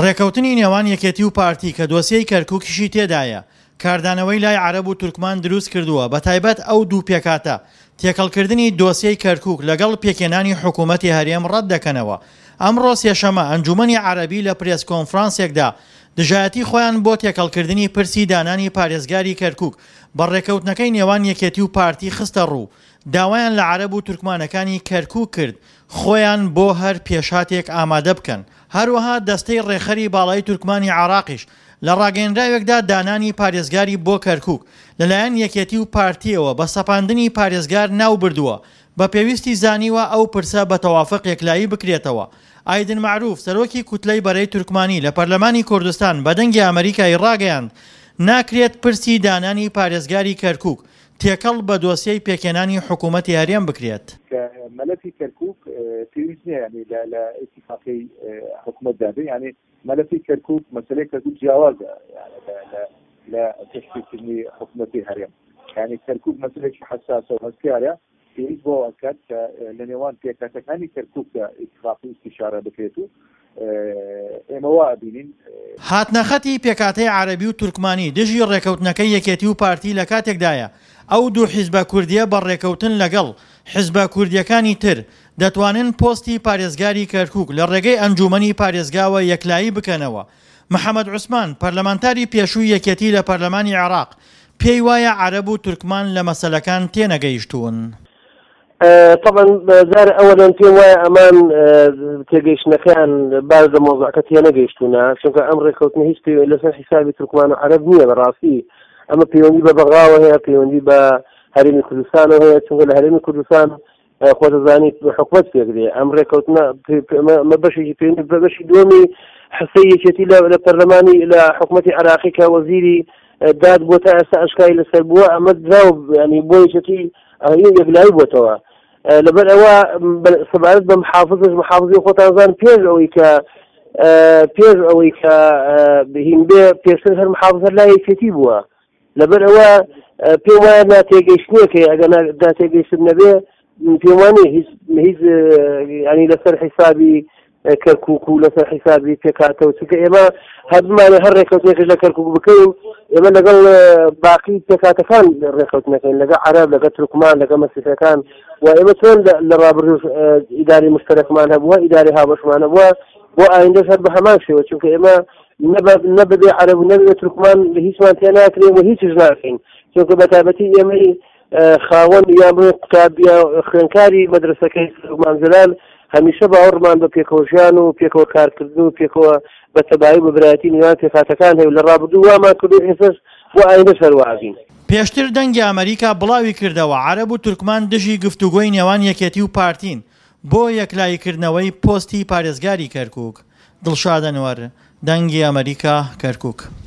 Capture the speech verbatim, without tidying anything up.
ڕێکەوتنی نێوان یەکێتی و پارتی کە دۆسیەی کەرکووکیشی تێدایە کاردانەوەی لای عەرەب و تورکمان دروست کردووە بە تایبەت ئەو دوو پێکاتە تێکەڵکردنی دۆسیەی کەرکووک لەگەڵ پێکێنانی حکوومەتی هەرێم ڕەت دەکەنەوە. ئەمڕۆ سێشەمە ئەنجومەنی عەرەبی لە پرێس کۆنفرانسێکدا دژایەتی خۆیان بۆ تێکەڵکردنی پرسی دانانی پارێزگاری کەرکووک بە ڕێکەوتنەکەی نێوان یەکێتی و پارتی خستە ڕوو. داوایان لە عەرەب و تورکمانەکانی کەرکووک کرد خۆیان بۆ هەر پێشاتێک ئامادە بکەن. هەروەها دەستەی ڕێخەری باڵای تورکمانی عێراقیش لە ڕاگەیەنراوێکدا دانانی پارێزگاری بۆ کەرکووک لەلایەن یەکێتی و پارتیەوە بە سەپاندنی پارێزگار ناو بردووە بە پێویستی زانیوە ئەو پرسە بە تەوافق یەکلایی بکرێتەوە. ئایدن معروف سەرۆکی کوتلەی بەرەی تورکمانی لە پەرلەمانی کوردستان بە دەنگی ئەمریکای ڕاگەیاند ناکرێت پرسی دانانی پارێزگاری کەرکووک تێکەڵ بە دۆسیەی پێکێنانی حکوومەتی هەرێم بکرێت. مەلەفی کەرکووک پێویست نییە ینی لە ئیتیفاقی حکوومەت دابێ، ینی مەلەفی کەرکووک مەسەلەی کەرکووک جیاوازە لە تشکیلکردنی حکوومەتی هەرێم، ینی کەرکووک مەسەلێکی حساسە و هەستیارە پێویست بۆ ئەکات کە لە نێوان پێکاتەکانی کەرکووکدا ئیتیفاقی استیشارە بکرێت و ئێمەوە ئەبینین. هاتنەخەتی پێکاتەی عەرەبی و تورکمانی دژی ڕێکەوتنەکەی یەکێتی و پارتی لە کاتێکدایە ئەو دوو حیزبە کوردیە بە ڕێکەوتن لەگەڵ حیزبە کوردیەکانی تر دەتوانن پۆستی پارێزگاری کەرکووک لە ڕێگەی ئەنجومەنی پارێزگاوە یەکلایی بکەنەوە. محەممەد عوسمان پەرلەمانتاری پێشووی یەکێتی لە پەرلەمانی عێراق پێی وایە عەرەب و تورکمان لە مەسەلەکان تێنەگەیشتوون. طبعا زار اولا پێم وایە ئەمان تێگەیشتنەکەیان باز لە مۆزوعەکە تێنەگەیشتوونە، چونکە ئەم ڕێکەوتنە هیچ لەسەر حیسابی تورکمان و عەرەب نییە بەڕاستی. ئەمە پەیوەندی بە بەغاوە هەیە، پەیوەندی بە هەرێمی کوردستانەوە هەیە، چونکە لە هەرێمی کوردستان خۆتەزانیت حکوومەت پێکرێ. ئەم ڕێکەوتنە ئەمە بەشێکی پەیوەندی بە بەشی دووەمی حسەی یەکێتی لە پەرلەمانی لە حکوومەتی عێراقی کە وەزیری داد بۆ تا ئێستا ئەشکایی لەسەر بووە، ئەمە دراو ینی بۆ یەکێتی یەکلایی بووەتەوە. لەبەر ئەوە سەبارەت بە محافظش محافظی خۆتانزان پێش ئەوەی کە پێش ئەوەی کە هین بێ پێشتر هەر محافظ لای یەکێتی بووە. لەبەر ئەوە پێم وایە ناتێگەیشتنێکە ئەگەر ناتێگەیشتن نەبێ پێم وانێ هیچ هیچ ینی لەسەر حیسابی کەرکووک و لەسەر حیسابی پێکاتەوە، چونکە ئێمە هەردوومانێ هەر ڕێکەوتنێکش لە کەرکووک بکەین، ئێمە لەگەڵ باقی پێکاتەکان ڕێکەوتنەکەین لەگەڵ عەرەب لەگەڵ تورکمان لەگەڵ مەسیحەکان و ئێمە چۆن لە ڕابردوو ئیداری مشتەرەکمان هەبووە ئیداری هاوبەشمان هەبووە بۆ ئایندەش هەر بە هەمان شێوە، چونکە ئێمە نەبەبێ عەرەب و نەبێ تورکمان هیچمان تێ ناکرێن و هیچیش ناکەین، چونکە بەتایبەتی ئێمەی خاوەن یا بڵێ قوتاب یا خوێندکاری مەدرسەکەی سلێمان جەلال هەمیشە باوەڕمان بە پێکەوەژیان و پێکەوە کارکردن و پێکەوە بە تەبایی و بەبرایەتی نێوان پێکاتەکان هەیە لە ڕابردوو وامان کردو ئێستش بۆ ئایندەش هەروەها. پێشتر دەنگی ئەمریکا بڵاوی کردەوە عەرەب و تورکمان دژی گفتوگۆی نێوان یەکێتی و پارتین بۆ یەکلاییکردنەوەی پۆستی پارێزگاری کەرکووک. دڵشاد ئەنوەر، دەنگی ئەمریکا، کەرکووک.